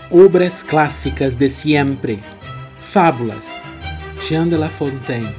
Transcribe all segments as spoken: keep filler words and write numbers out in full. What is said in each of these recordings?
obras clásicas de siempre. Fábulas. Jean de La Fontaine.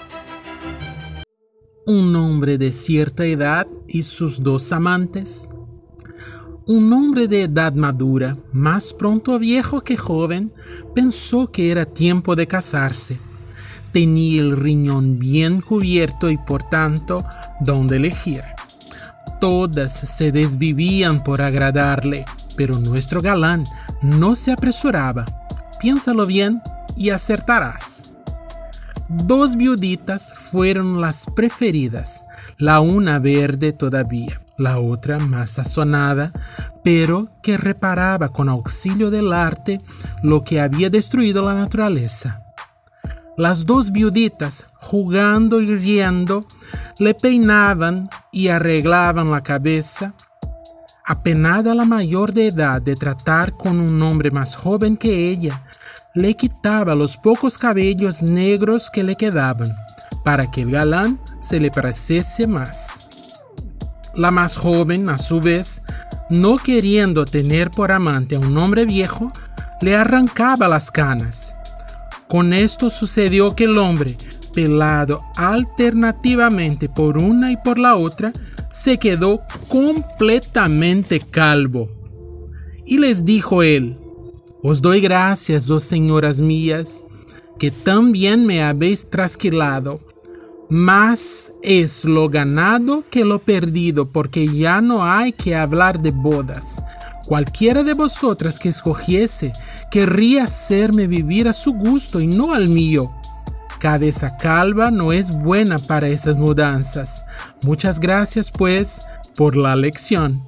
Un hombre de cierta edad y sus dos amantes. Un hombre de edad madura, más pronto viejo que joven, pensó que era tiempo de casarse. Tenía el riñón bien cubierto y por tanto donde elegir. Todas se desvivían por agradarle, pero nuestro galán no se apresuraba. Piénsalo bien y acertarás. Dos viuditas fueron las preferidas, la una verde todavía, la otra más sazonada, pero que reparaba con auxilio del arte lo que había destruido la naturaleza. Las dos viuditas, jugando y riendo, le peinaban y arreglaban la cabeza. Apenada la mayor de edad de tratar con un hombre más joven que ella, le quitaba los pocos cabellos negros que le quedaban, para que el galán se le pareciese más. La más joven, a su vez, no queriendo tener por amante a un hombre viejo, le arrancaba las canas. Con esto sucedió que el hombre, pelado alternativamente por una y por la otra, se quedó completamente calvo. Y les dijo él: «Os doy gracias, oh señoras mías, que tan bien me habéis trasquilado. Más es lo ganado que lo perdido, porque ya no hay que hablar de bodas. Cualquiera de vosotras que escogiese querría hacerme vivir a su gusto y no al mío. Cabeza calva no es buena para esas mudanzas. Muchas gracias, pues, por la lección».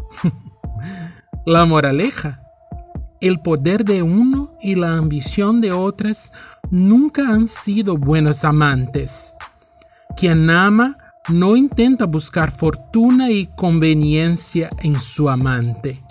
La moraleja: el poder de uno y la ambición de otras nunca han sido buenos amantes. Quien ama no intenta buscar fortuna y conveniencia en su amante.